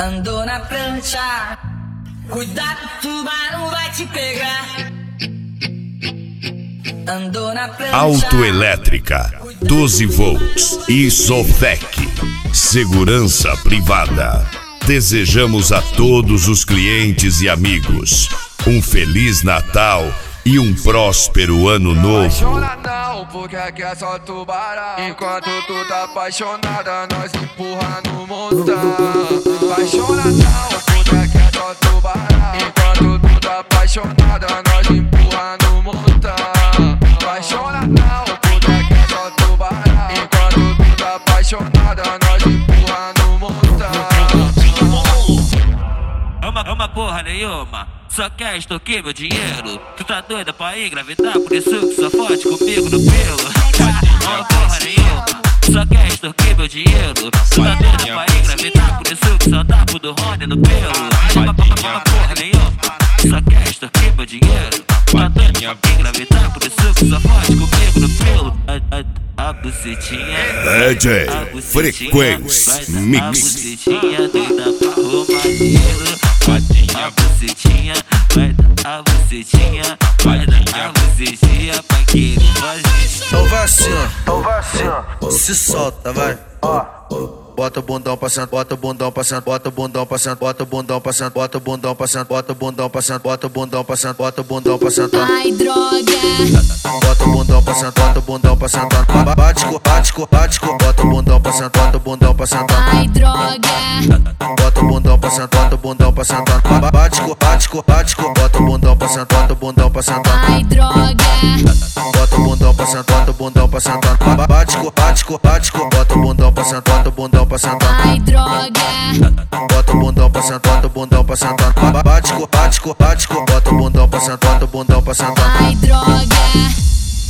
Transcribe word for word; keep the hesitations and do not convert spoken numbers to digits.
Andou na prancha, cuidado, o tubarão vai te pegar. Andou na prancha. Autoelétrica, doze volts, Isofec, segurança privada. Desejamos a todos os clientes e amigos um Feliz Natal e um próspero ano novo. Apaixona não, porque aqui é só tubarão. Enquanto tu tá apaixonada, nós empurra no montão. Apaixona não, porque aqui é só tubarão. Enquanto tu tá apaixonada, nós empurra no montão. Apaixona não, porque aqui é só tubarão. Enquanto tu tá apaixonada, nós empurra no montão. É uma, é uma porra nenhuma, só quer extorquir meu dinheiro. Tu tá doida pra engravidar, por isso que só fode comigo no pelo. É uma porra nenhuma, só quer extorquir meu dinheiro. Tu tá doida pra engravidar, por isso que só dá pro do Rony no pelo. É uma, uma, uma porra nenhuma, só quer extorquir meu dinheiro. Tu tá doida pra engravidar, por isso que só fode comigo no pelo. A, a, a bucetinha, D J Frequência Mix. A bucetinha doida pra roubar dinheiro. A bucetinha, vai dar a bucetinha, vai dar a bucetinha pra que ele faz. Então vai assim, ó. Então vai assim, ó. Se solta, vai. Bota o bundão passando, bota o bundão passando, bota o bundão passando, bota o bundão passando, bota o bundão passando, bota o bundão passando, bota o bundão passando, bota o bundão passando. Ai, droga. Bota o bundão passando, bota o bundão passando. Bate, bate, bate, bota o bundão passando, bota o bundão passando. Ai, droga. Bota o bundão passando, bota o bundão passando. Bate, bate, bate, bota o bundão passando, bota o bundão passando. Ai, droga. Bota o bundão passando, bota o bundão passando. Bate, bate, bate, bota o bundão passando, bota o bundão passando. Ai, droga. Bota o bundão passando, bota o bundão passando. Bate, bate, bate, bota o bundão passando, bota o bundão passando. Ai, droga.